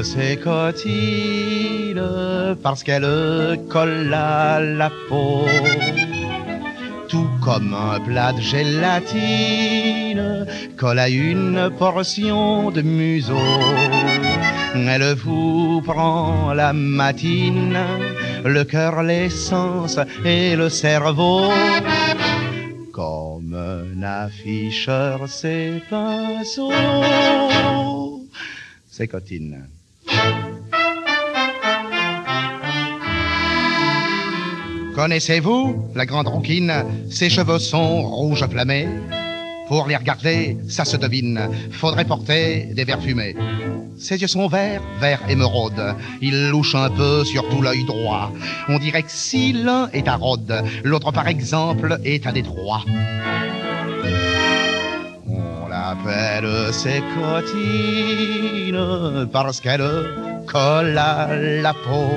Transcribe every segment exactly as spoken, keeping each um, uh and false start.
ses cotines parce qu'elle colle à la peau. Tout comme un plat de gélatine colle à une portion de museau. Elle vous prend la matine, le cœur, les sens et le cerveau. Comme un afficheur ses pinceaux, ses cotines. Connaissez-vous la grande rouquine? Ses cheveux sont rouges flammés. Pour les regarder, ça se devine. Faudrait porter des verres fumés. Ses yeux sont verts, vert émeraude. Il louche un peu, surtout l'œil droit. On dirait que si l'un est à Rhodes, l'autre par exemple est à Détroit. On l'appelle ses cotines parce qu'elle colle à la peau.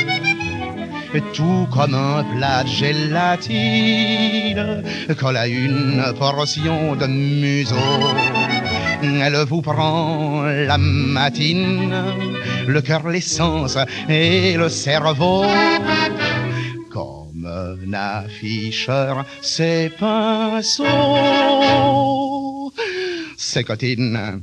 Tout comme un plat de gélatine colle à une portion de museau. Elle vous prend la matine, le cœur, les sens et le cerveau. Comme un afficheur ses pinceaux, ses cotines.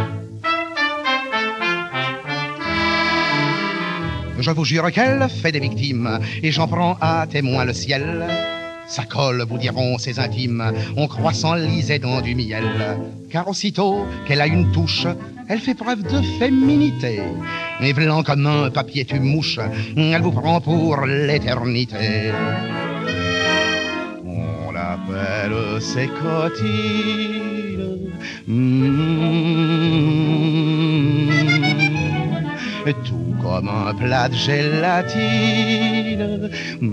Je vous jure qu'elle fait des victimes, et j'en prends à témoin le ciel. Sa colle, vous diront ses intimes, on croit s'enliser dans du miel. Car aussitôt qu'elle a une touche, elle fait preuve de féminité. Et blanc comme un papier tue mouche, elle vous prend pour l'éternité. On l'appelle ses cotines. Mmh. Tout comme un plat de gélatine.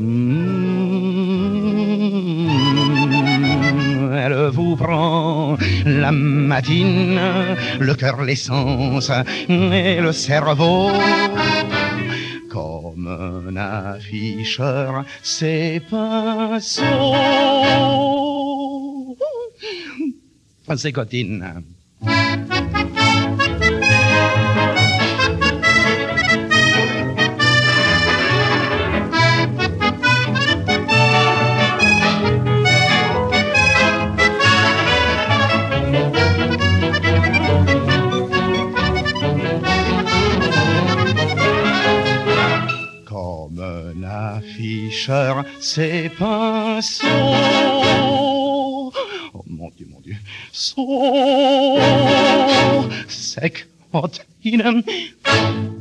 Mmh. Elle vous prend la matine, le cœur, les sens et le cerveau. Comme un afficheur ses pinceaux, ses cotines. Comme un afficheur ses pinceaux. Oh mon Dieu, mon Dieu. Sont ses cotines.